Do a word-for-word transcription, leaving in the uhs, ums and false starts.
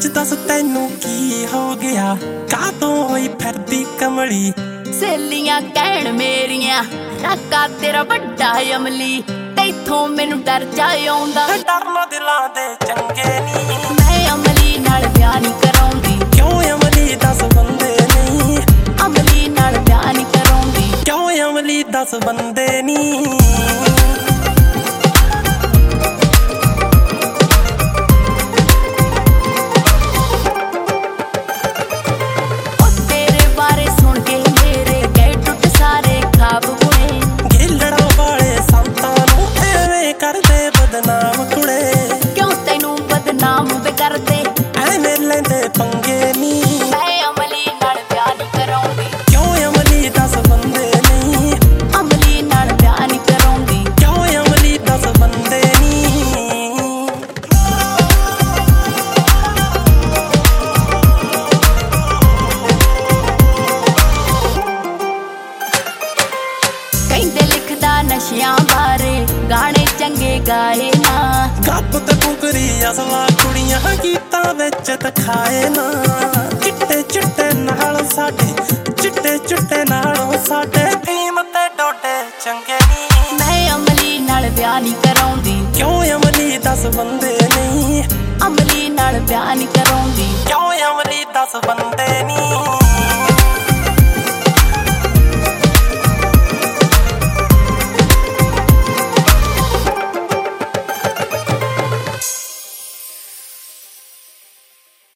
सच दस तैनू की हो गया, कातों होई फिरदी कमली। सहेलियां कहण मेरियां राका तेरा बड़ा अमली, तैथों मैनू डर जा आउंदा। डरना दिलां दे चंगे नी, मैं अमली नाल ब्याह नहीं कराउंदी। क्यों अमली दस बंदे नहीं, अमली नाल ब्याह नहीं कराउंदी। क्यों अमली दस बंदे नी। नशियां बारे गाने चंगे गाए ना, गप ते कुकरी असला कुड़ियां गीतां विच दिखाए ना। चिट्टे चिट्टे नाल साडे, चिट्टे चिट्टे नालों साडे फीम ते डोडे चंगे नी। मैं अमली नाल ब्याह नहीं कराउंदी। क्यों अमली दस बंदे नहीं, अमली नाल ब्याह नहीं कराउंदी। क्यों अमली दस बंदे नी।